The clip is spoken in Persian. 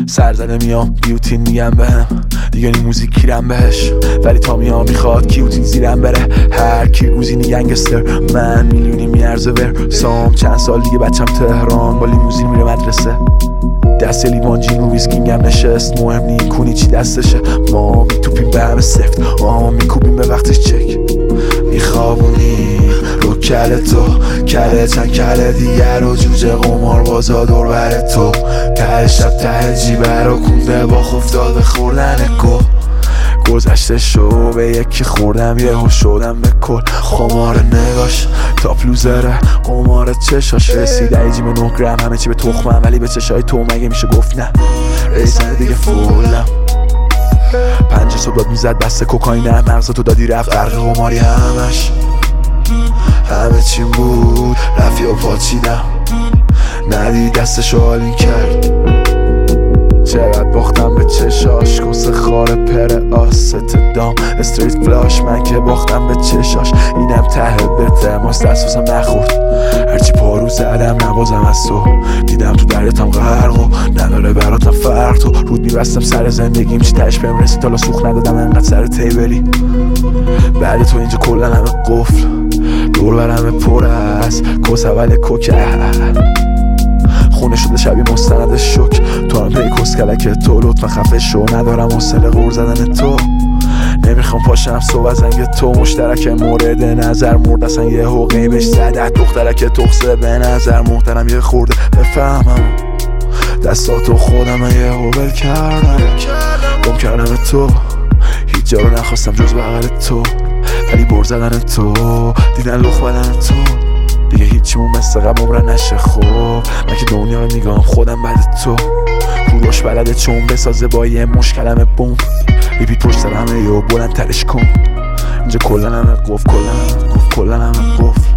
سرزده میام بیوتین میگم بهم دیگه نی موزیک کیرم بهش، ولی تا میام میخواد کیوتین زیرم بره. هر کی گوزینی گنگستر، من میلیونی میارزه ور سام. چند سال دیگه بچم تهران با لیموزین میره مدرسه. دست لیوان جین و ویسکینگم نشست، مهم نی کنی چی دستشه. ما میتوپیم به همه سفت، میکوبیم به وقتش چک. میخوابونی رو کل تو، کله چند کله دیگر و جوجه قمار بازا دور بر تو. ته شب ته جیبه رو کونده با افتاده خوردن گو. گذشته شو به یکی خوردم یهو شدم به کل. خمار نگاش تاپ لوزره، قمار چشاش رسیده ای جیم 9 گرم. همه چی به تخمم ولی به چشای تو مگه میشه گفت نه. رئیسن دیگه فولم 5 صبح داد میزد بسته کوکائینم. مغز تو دادی رفت غرق قماری همه چیم بود رفی و پاچیدم. ندی دستشو حالین کرد، چقدر باختم به چشاش. کس خار پر آست دام استریت فلاش، من که باختم به چشاش. اینم ته بته ماست دستوسم نخورد. هرچی پارو زدم نبازم از تو، دیدم تو دریاتم غرق و نداره براتم فرق. تو رود میبستم سر زندگیم چی تش بهم رسید، حالا سوخ ندادم انقدر سر تیبلی. بعد تو اینجا کلن همه قفل، دور برمه پر است کس اول کوکه. خونه شده شبیه مستند شک، تو هم پی کس کلک تو. لطفا خفه شو ندارم حوصله غور زدن تو. نمیخوام پاشم صبح از زنگ تو. مشترک مورد نظر مرد اصلا یه حقی بهش زده. دخترک تخصه به نظر محترم یه خورده بفهمم. دستاتو خودم یه هوبل کردم، گم کردم تو. هیچ جا رو نخواستم جز بغل تو، ولی بر زدن تو دیدن لخ بدن تو. دیگه هیچیمون مثل قبل عمرن نشه خوب. من که دنیا رو میگم خودم بعد تو. کوروش بلده چون بسازه با یه مشکلمه بوم. بیبی پشت سر همه یه بلند ترش کن. اینجا کلن همه قفل، کلن همه قفل.